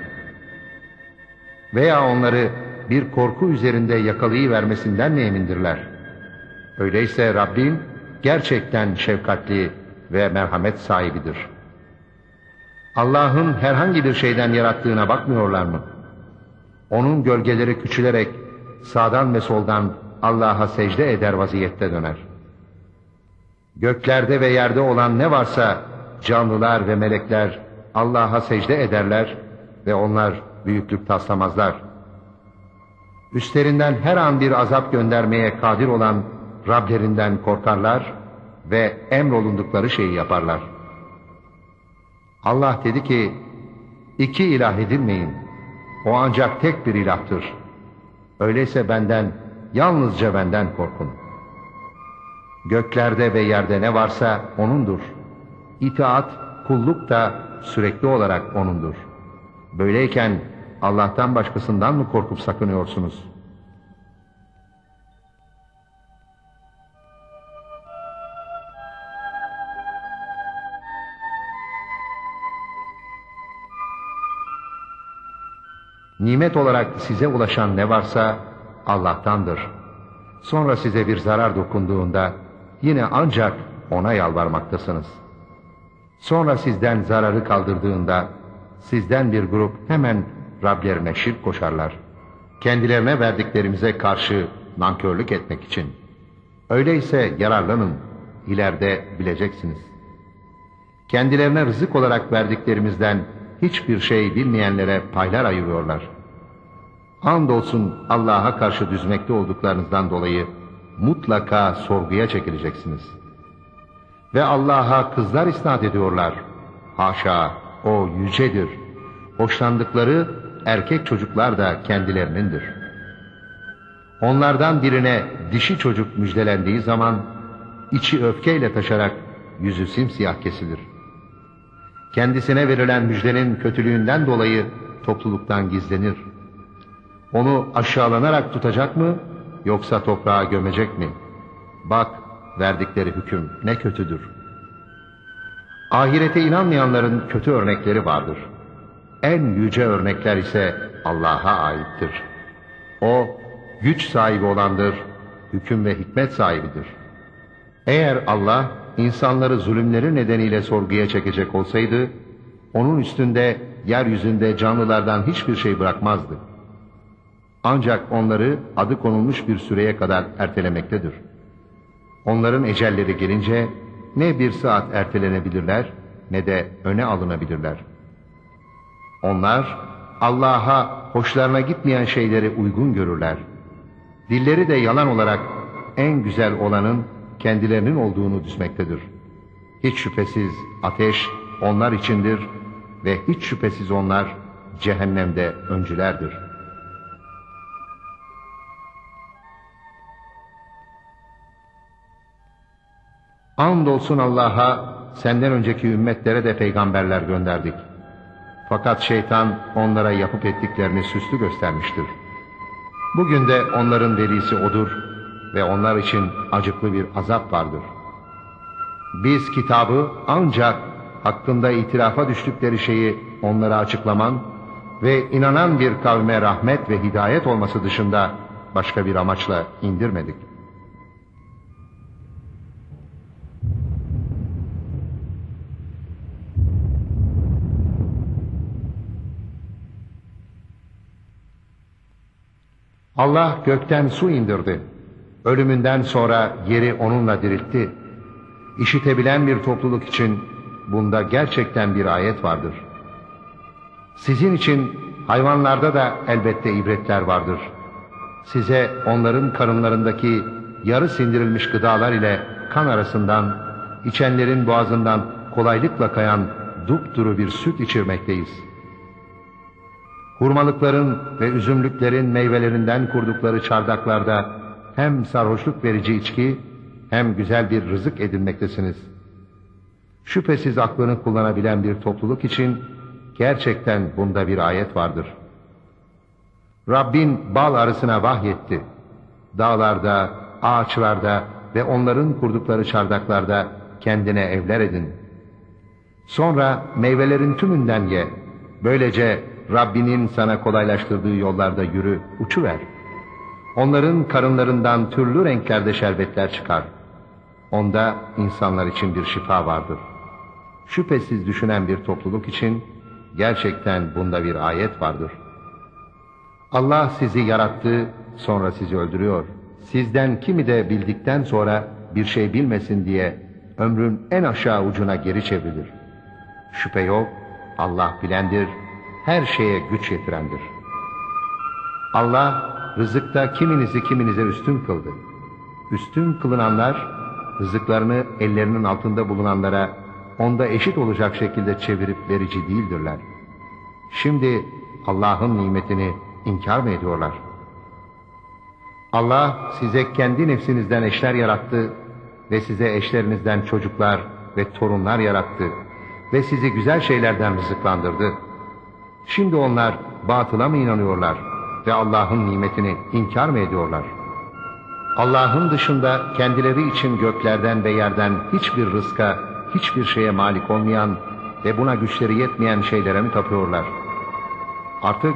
Veya onları bir korku üzerinde yakalayıvermesinden mi emindirler? Öyleyse Rabbin gerçekten şefkatli ve merhamet sahibidir. Allah'ın herhangi bir şeyden yarattığına bakmıyorlar mı? Onun gölgeleri küçülerek sağdan ve soldan Allah'a secde eder vaziyette döner. Göklerde ve yerde olan ne varsa canlılar ve melekler Allah'a secde ederler ve onlar büyüklük taslamazlar. Üstlerinden her an bir azap göndermeye kadir olan Rablerinden korkarlar ve emrolundukları şeyi yaparlar. Allah dedi ki, iki ilah edinmeyin, o ancak tek bir ilahtır. Öyleyse benden, yalnızca benden korkun. Göklerde ve yerde ne varsa O'nundur. İtaat, kulluk da sürekli olarak O'nundur. Böyleyken Allah'tan başkasından mı korkup sakınıyorsunuz? Nimet olarak size ulaşan ne varsa Allah'tandır. Sonra size bir zarar dokunduğunda yine ancak O'na yalvarmaktasınız. Sonra sizden zararı kaldırdığında sizden bir grup hemen Rablerine şirk koşarlar. Kendilerine verdiklerimize karşı nankörlük etmek için. Öyleyse yararlanın, ileride bileceksiniz. Kendilerine rızık olarak verdiklerimizden hiçbir şey bilmeyenlere paylar ayırıyorlar. Andolsun Allah'a karşı düzmekte olduklarınızdan dolayı mutlaka sorguya çekileceksiniz. Ve Allah'a kızlar isnat ediyorlar. Haşa, O yücedir. Hoşlandıkları erkek çocuklar da kendilerinindir. Onlardan birine dişi çocuk müjdelendiği zaman içi öfkeyle taşarak yüzü simsiyah kesilir. Kendisine verilen müjdenin kötülüğünden dolayı topluluktan gizlenir. Onu aşağılanarak tutacak mı yoksa toprağa gömecek mi? Bak, verdikleri hüküm ne kötüdür. Ahirete inanmayanların kötü örnekleri vardır. En yüce örnekler ise Allah'a aittir. O güç sahibi olandır, hüküm ve hikmet sahibidir. Eğer Allah insanları zulümleri nedeniyle sorguya çekecek olsaydı, onun üstünde yeryüzünde canlılardan hiçbir şey bırakmazdı. Ancak onları adı konulmuş bir süreye kadar ertelemektedir. Onların ecelleri gelince ne bir saat ertelenebilirler ne de öne alınabilirler. Onlar Allah'a hoşlarına gitmeyen şeyleri uygun görürler. Dilleri de yalan olarak en güzel olanın kendilerinin olduğunu düzmektedir. Hiç şüphesiz ateş onlar içindir ve hiç şüphesiz onlar cehennemde öncülerdir. Andolsun Allah'a, senden önceki ümmetlere de peygamberler gönderdik. Fakat şeytan onlara yapıp ettiklerini süslü göstermiştir. Bugün de onların velisi odur ve onlar için acıklı bir azap vardır. Biz kitabı ancak hakkında itirafa düştükleri şeyi onlara açıklaman ve inanan bir kavme rahmet ve hidayet olması dışında başka bir amaçla indirmedik. Allah gökten su indirdi. Ölümünden sonra yeri onunla diriltti. İşitebilen bir topluluk için bunda gerçekten bir ayet vardır. Sizin için hayvanlarda da elbette ibretler vardır. Size onların karınlarındaki yarı sindirilmiş gıdalar ile kan arasından, içenlerin boğazından kolaylıkla kayan dupduru bir süt içirmekteyiz. Hurmalıkların ve üzümlüklerin meyvelerinden kurdukları çardaklarda hem sarhoşluk verici içki hem güzel bir rızık edinmektesiniz. Şüphesiz aklını kullanabilen bir topluluk için gerçekten bunda bir ayet vardır. Rabbin bal arısına vahyetti. Dağlarda, ağaçlarda ve onların kurdukları çardaklarda kendine evler edin. Sonra meyvelerin tümünden ye. Böylece Rabbinin sana kolaylaştırdığı yollarda yürü, uçuver. Onların karınlarından türlü renklerde şerbetler çıkar. Onda insanlar için bir şifa vardır. Şüphesiz düşünen bir topluluk için gerçekten bunda bir ayet vardır. Allah sizi yarattı, sonra sizi öldürüyor. Sizden kimi de bildikten sonra bir şey bilmesin diye ömrün en aşağı ucuna geri çevrilir. Şüphe yok, Allah bilendir, her şeye güç yetirendir. Allah rızıkta kiminizi kiminize üstün kıldı. Üstün kılınanlar rızıklarını ellerinin altında bulunanlara onda eşit olacak şekilde çevirip verici değildirler. Şimdi Allah'ın nimetini inkar mı ediyorlar? Allah size kendi nefsinizden eşler yarattı ve size eşlerinizden çocuklar ve torunlar yarattı ve sizi güzel şeylerden rızıklandırdı. Şimdi onlar batıla mı inanıyorlar ve Allah'ın nimetini inkar mı ediyorlar? Allah'ın dışında kendileri için göklerden ve yerden hiçbir rızka, hiçbir şeye malik olmayan ve buna güçleri yetmeyen şeylere mi tapıyorlar? Artık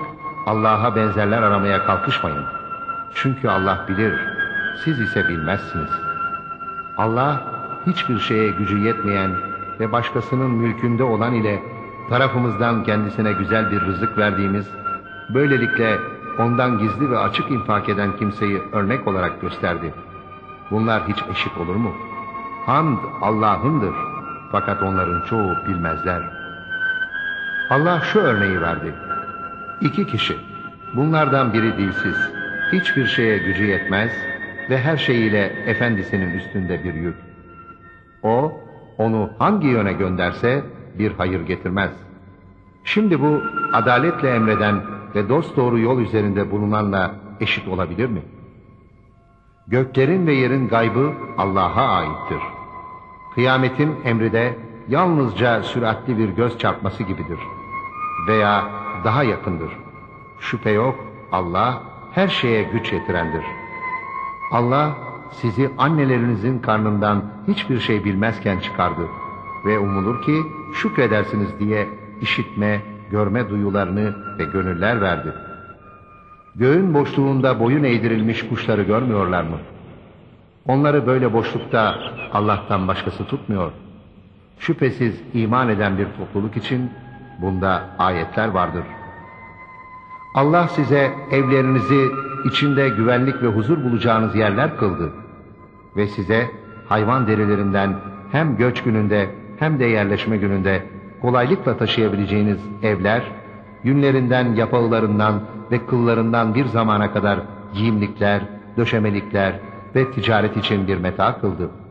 Allah'a benzerler aramaya kalkışmayın. Çünkü Allah bilir, siz ise bilmezsiniz. Allah hiçbir şeye gücü yetmeyen ve başkasının mülkünde olan ile tarafımızdan kendisine güzel bir rızık verdiğimiz, böylelikle ondan gizli ve açık infak eden kimseyi örnek olarak gösterdi. Bunlar hiç eşit olur mu? Hamd Allah'ındır, fakat onların çoğu bilmezler. Allah şu örneği verdi. 2 kişi, bunlardan biri dilsiz, hiçbir şeye gücü yetmez ve her şeyiyle efendisinin üstünde bir yük. O, onu hangi yöne gönderse bir hayır getirmez. Şimdi bu, adaletle emreden ve dosdoğru yol üzerinde bulunanla eşit olabilir mi? Göklerin ve yerin gaybı Allah'a aittir. Kıyametin emri de yalnızca süratli bir göz çarpması gibidir. Veya daha yakındır. Şüphe yok, Allah her şeye güç yetirendir. Allah sizi annelerinizin karnından hiçbir şey bilmezken çıkardı ve umulur ki şükredersiniz diye işitme, görme duyularını ve gönüller verdi. Göğün boşluğunda boyun eğdirilmiş kuşları görmüyorlar mı? Onları böyle boşlukta Allah'tan başkası tutmuyor. Şüphesiz iman eden bir topluluk için bunda ayetler vardır. Allah size evlerinizi içinde güvenlik ve huzur bulacağınız yerler kıldı ve size hayvan derilerinden hem göç gününde hem de yerleşme gününde kolaylıkla taşıyabileceğiniz evler, yünlerinden, yapağılarından ve kıllarından bir zamana kadar giyimlikler, döşemelikler ve ticaret için bir meta kıldı.